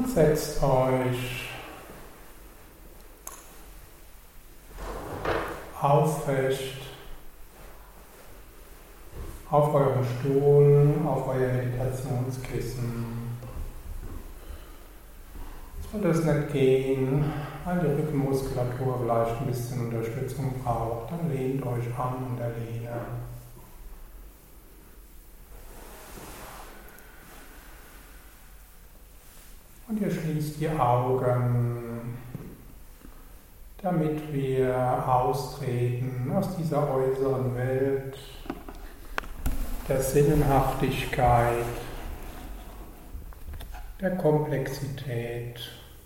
Und setzt euch aufrecht auf euren Stuhl, auf euer Meditationskissen. Sollte es nicht gehen, weil die Rückenmuskulatur vielleicht ein bisschen Unterstützung braucht, dann lehnt euch an in der Lehne. Und ihr schließt die Augen, damit wir austreten aus dieser äußeren Welt der Sinnenhaftigkeit, der Komplexität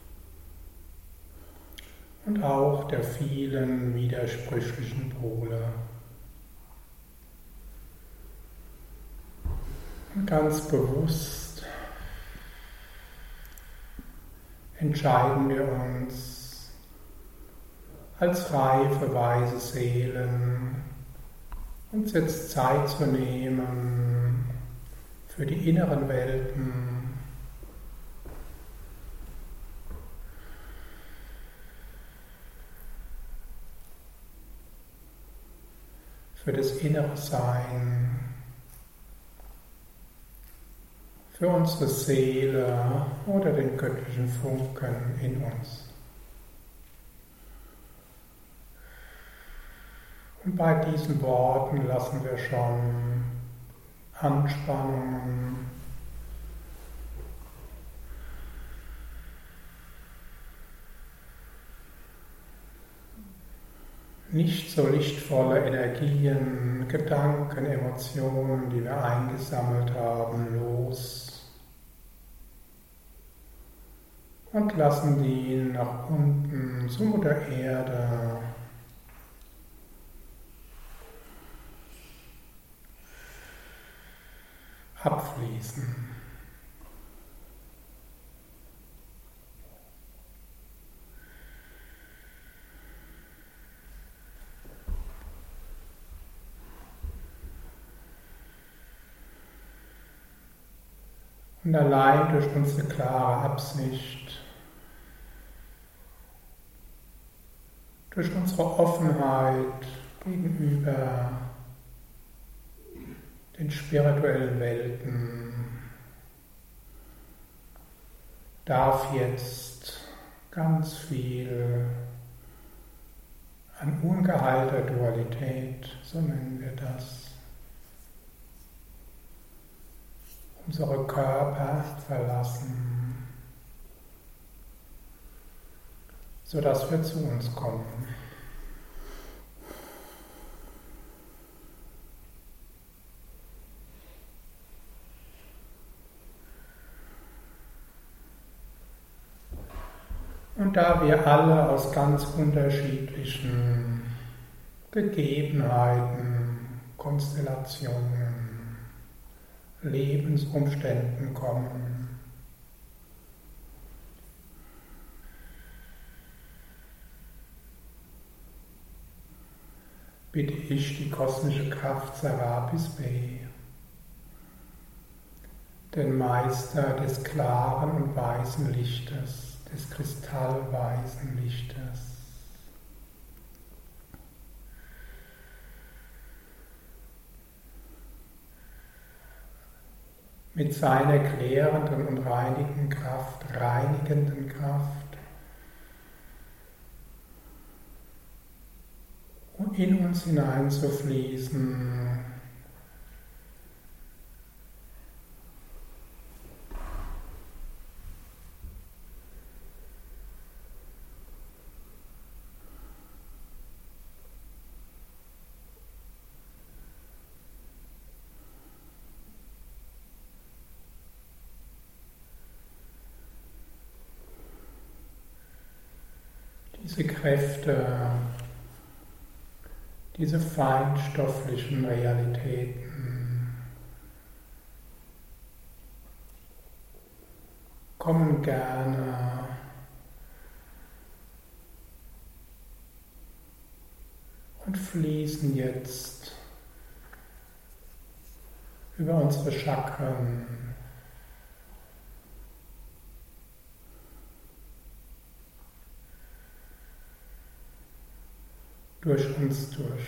und auch der vielen widersprüchlichen Pole. Und ganz bewusst entscheiden wir uns als reife, weise Seelen, uns jetzt Zeit zu nehmen für die inneren Welten, für das innere Sein, für unsere Seele oder den göttlichen Funken in uns. Und bei diesen Worten lassen wir schon Anspannungen, nicht so lichtvolle Energien, Gedanken, Emotionen, die wir eingesammelt haben, los und lassen die nach unten zu Mutter Erde abfließen. Und allein durch unsere klare Absicht, durch unsere Offenheit gegenüber den spirituellen Welten, darf jetzt ganz viel an ungeheilter Dualität, so nennen wir das, unsere Körper verlassen, sodass wir zu uns kommen. Und da wir alle aus ganz unterschiedlichen Gegebenheiten, Konstellationen, Lebensumständen kommen, bitte ich die kosmische Kraft Serapis Bey, den Meister des klaren und weißen Lichtes, des kristallweißen Lichtes, mit seiner klärenden und reinigenden Kraft, und in uns hineinzufließen, diese Kräfte, diese feinstofflichen Realitäten kommen gerne und fließen jetzt über unsere Chakren durch uns durch.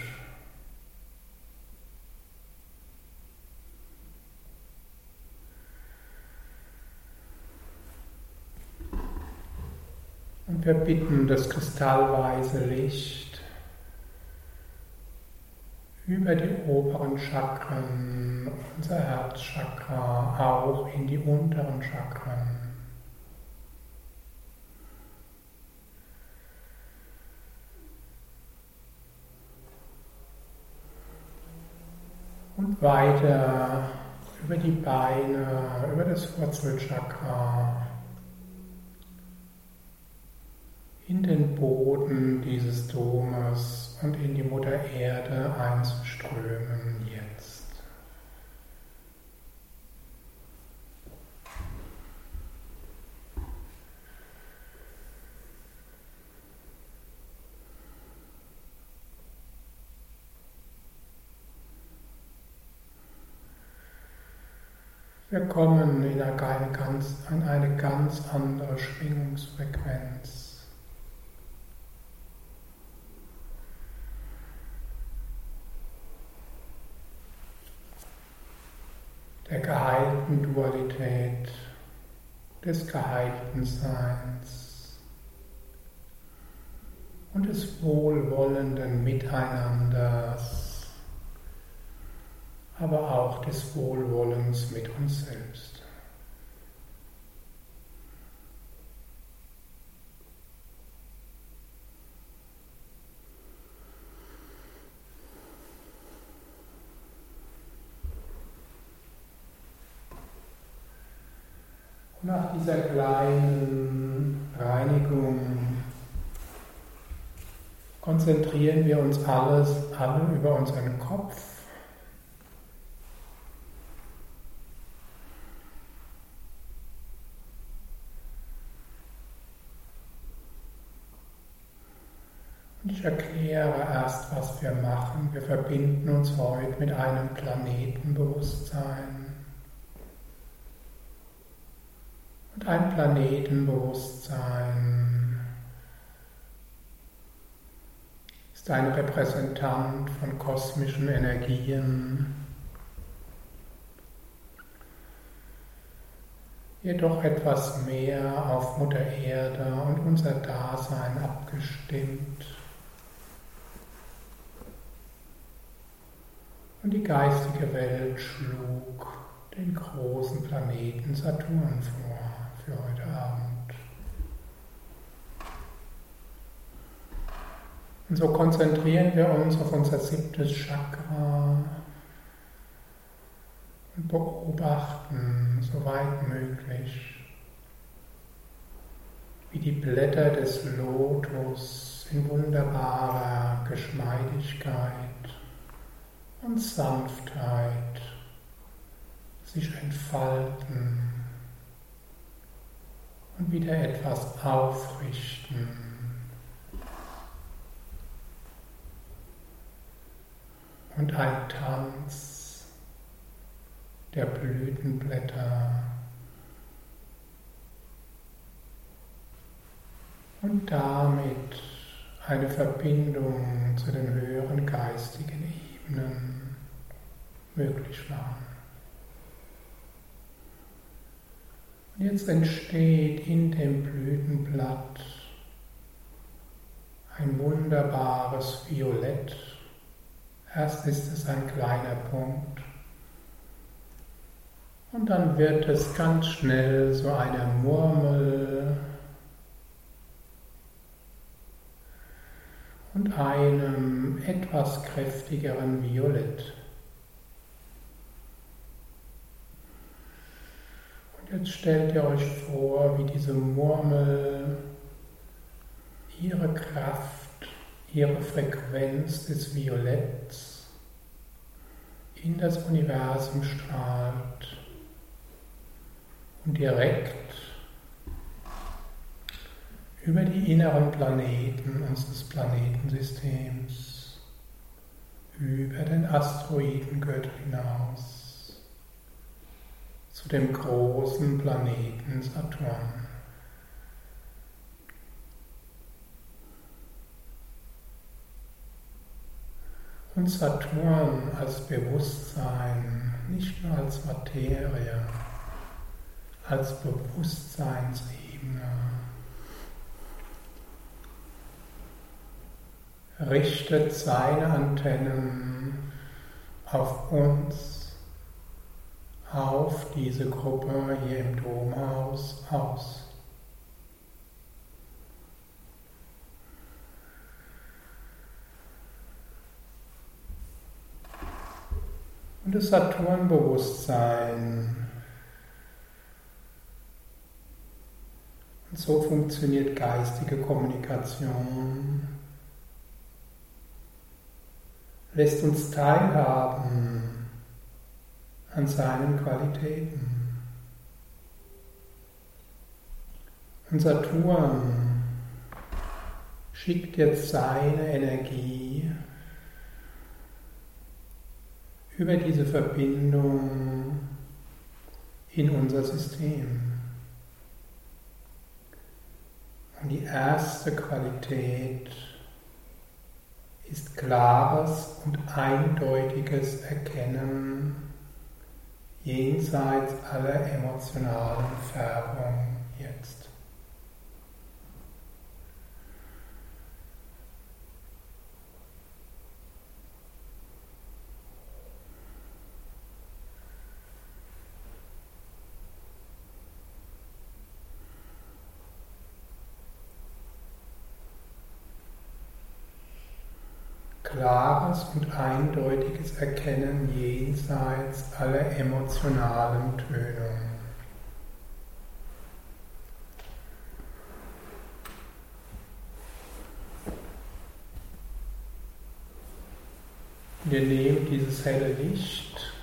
Und wir bitten das kristallweiße Licht über die oberen Chakren, unser Herzchakra, auch in die unteren Chakren. Und weiter über die Beine, über das Wurzelchakra, in den Boden dieses Domes und in die Mutter Erde einzuströmen jetzt. Wir kommen in eine ganz andere Schwingungsfrequenz. Der geheilten Dualität, des geheilten Seins und des wohlwollenden Miteinanders, aber auch des Wohlwollens mit uns selbst. Nach dieser kleinen Reinigung konzentrieren wir uns alle über unseren Kopf. Und ich erkläre erst, was wir machen. Wir verbinden uns heute mit einem Planetenbewusstsein. Und ein Planetenbewusstsein ist ein Repräsentant von kosmischen Energien, jedoch etwas mehr auf Mutter Erde und unser Dasein abgestimmt. Und die geistige Welt schlug den großen Planeten Saturn vor für heute Abend. Und so konzentrieren wir uns auf unser 7. Chakra und beobachten, soweit möglich, wie die Blätter des Lotus in wunderbarer Geschmeidigkeit und Sanftheit sich entfalten und wieder etwas aufrichten. Und ein Tanz der Blütenblätter und damit eine Verbindung zu den höheren geistigen Ebenen möglich machen. Und jetzt entsteht in dem Blütenblatt ein wunderbares Violett. Erst ist es ein kleiner Punkt und dann wird es ganz schnell so eine Murmel und einem etwas kräftigeren Violett. Und jetzt stellt ihr euch vor, wie diese Murmel ihre Kraft, ihre Frequenz des Violetts in das Universum strahlt und direkt über die inneren Planeten unseres Planetensystems, über den Asteroidengürtel hinaus, zu dem großen Planeten Saturn. und Saturn als Bewusstsein, nicht nur als Materie, als Bewusstseinsebene, richtet seine Antennen auf uns, auf diese Gruppe hier im Domhaus aus. Und das Saturnbewusstsein. Und so funktioniert geistige Kommunikation. Lässt uns teilhaben an seinen Qualitäten. Und Saturn schickt jetzt seine Energie über diese Verbindung in unser System. Und die erste Qualität ist klares und eindeutiges Erkennen jenseits aller emotionalen Färbung jetzt. Klares und eindeutiges Erkennen jenseits aller emotionalen Tönung. Wir nehmen dieses helle Licht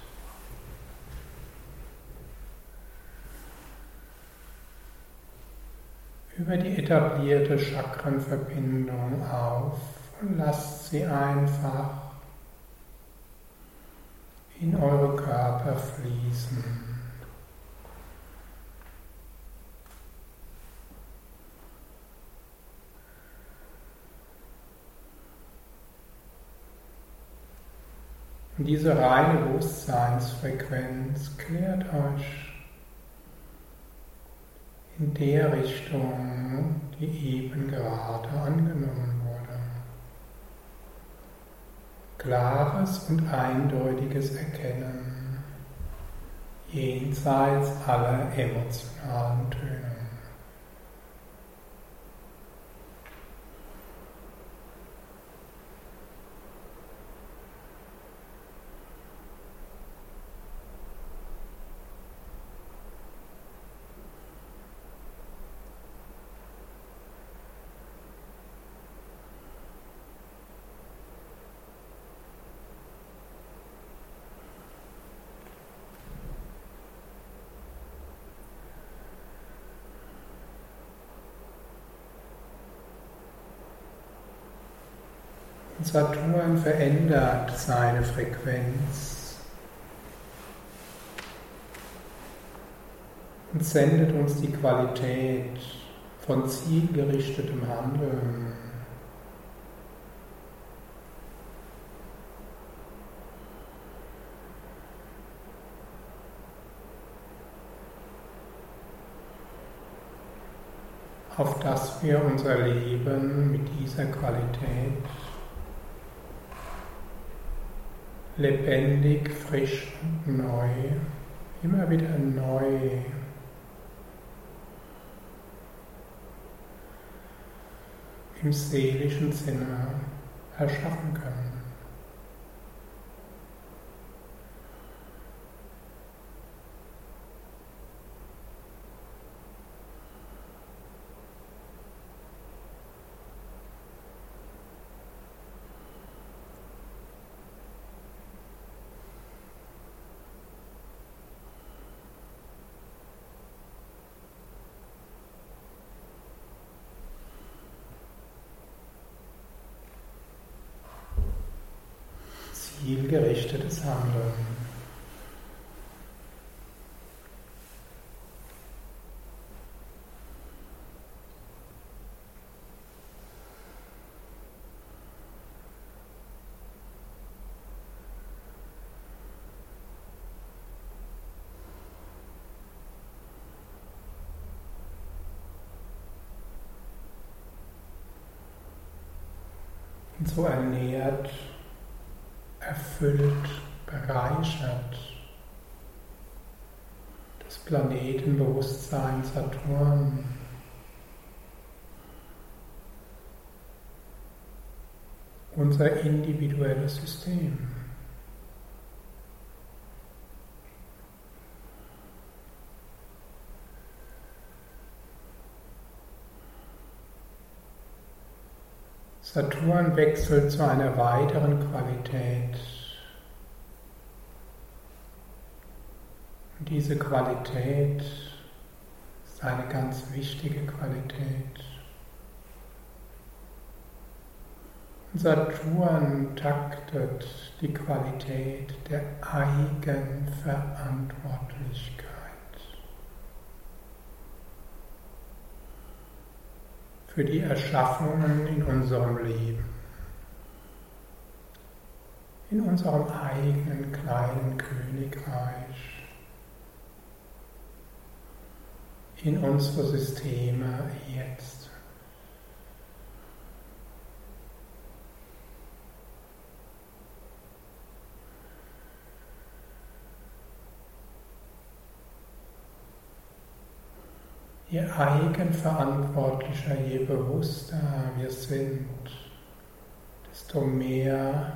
über die etablierte Chakrenverbindung auf und lasst sie einfach in eure Körper fließen. Und diese reine Bewusstseinsfrequenz klärt euch in der Richtung, die eben gerade angenommen wurde. Klares und eindeutiges Erkennen jenseits aller emotionalen Töne. Saturn verändert seine Frequenz und sendet uns die Qualität von zielgerichtetem Handeln. Auf dass wir unser Leben mit dieser Qualität lebendig, frisch und neu, immer wieder neu im seelischen Sinne erschaffen können. Zielgerichtetes Handeln. und so ernährt, erfüllt, bereichert das Planetenbewusstsein Saturn. Unser individuelles System. Saturn wechselt zu einer weiteren Qualität. Und diese Qualität ist eine ganz wichtige Qualität. Saturn taktet die Qualität der Eigenverantwortlichkeit. Für die Erschaffungen in unserem Leben, in unserem eigenen kleinen Königreich, in unsere Systeme jetzt. Je eigenverantwortlicher, je bewusster wir sind, desto mehr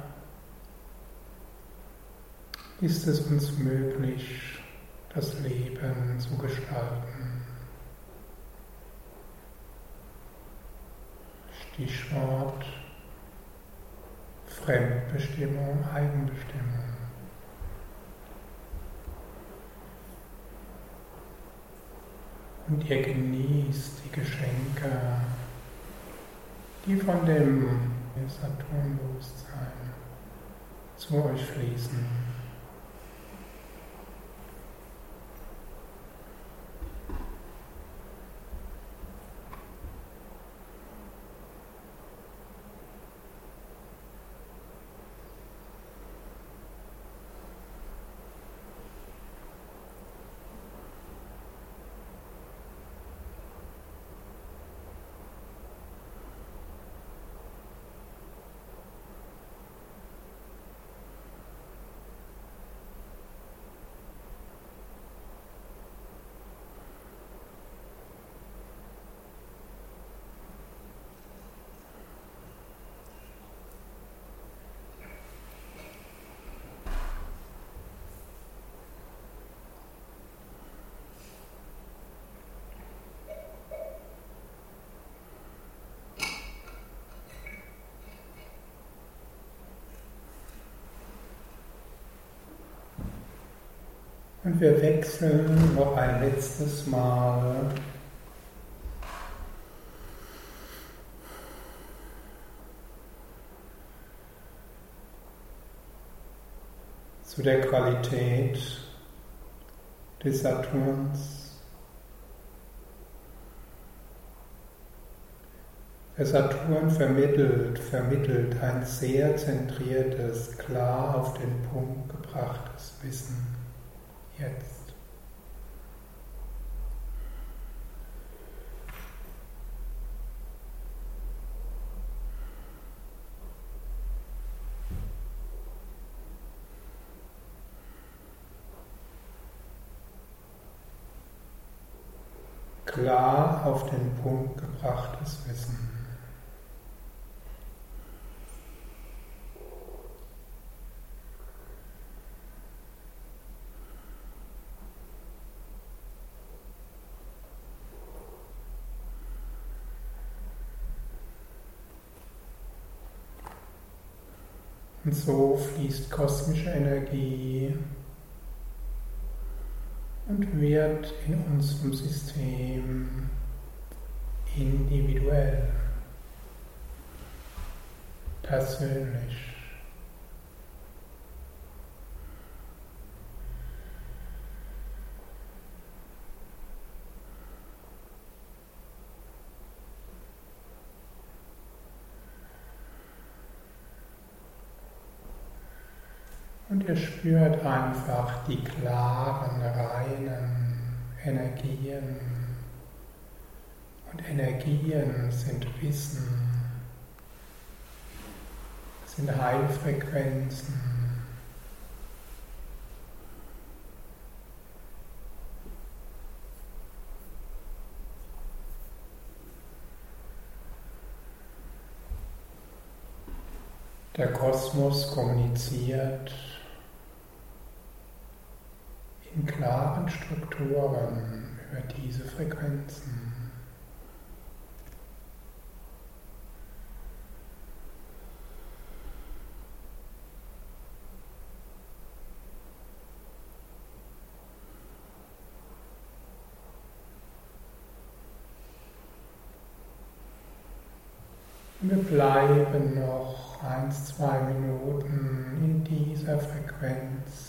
ist es uns möglich, das Leben zu gestalten. Stichwort Fremdbestimmung, Eigenbestimmung. Und ihr genießt die Geschenke, die von dem Saturnbewusstsein zu euch fließen. Und wir wechseln noch ein letztes Mal zu der Qualität des Saturns. Der Saturn vermittelt ein sehr zentriertes, klar auf den Punkt gebrachtes Wissen. Jetzt. Klar auf den Punkt gebrachtes Wissen. Und so fließt kosmische Energie und wird in unserem System individuell, persönlich. Und ihr spürt einfach die klaren, reinen Energien. Und Energien sind Wissen. sind Heilfrequenzen. Der Kosmos kommuniziert in klaren Strukturen über diese Frequenzen. Wir bleiben noch 1-2 Minuten in dieser Frequenz.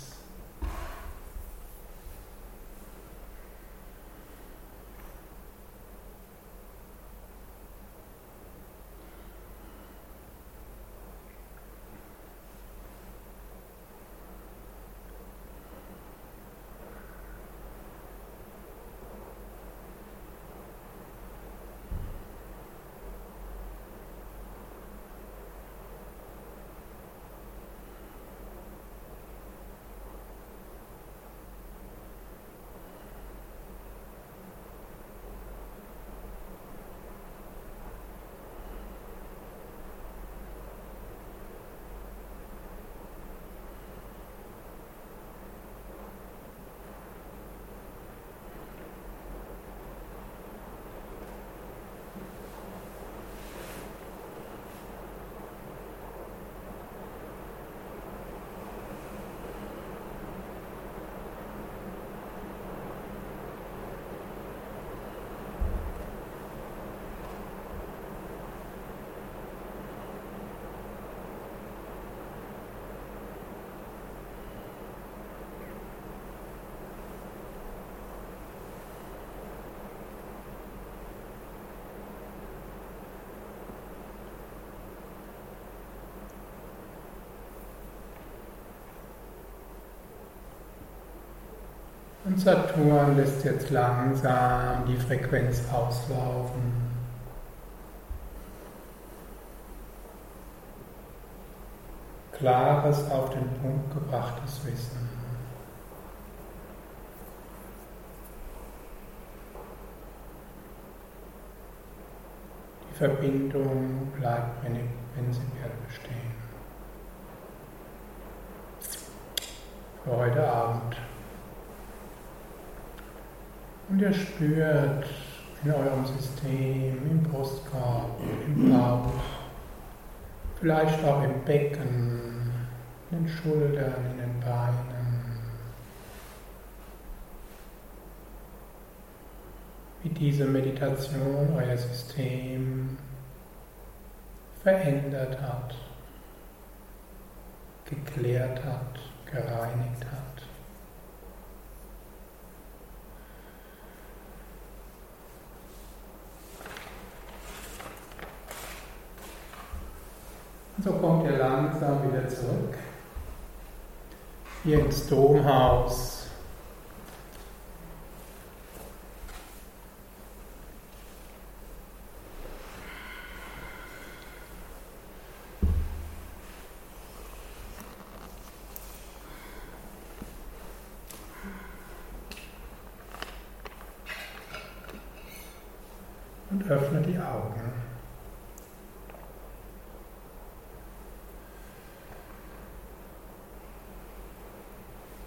Und Saturn lässt jetzt langsam die Frequenz auslaufen. Klares, auf den Punkt gebrachtes Wissen. Die Verbindung bleibt prinzipiell bestehen. Für heute Abend. Und ihr spürt in eurem System, im Brustkorb, im Bauch, vielleicht auch im Becken, in den Schultern, in den Beinen, wie diese Meditation euer System verändert hat, geklärt hat, gereinigt hat. Und so kommt ihr langsam wieder zurück, hier ins Domhaus. Und öffnet die Augen.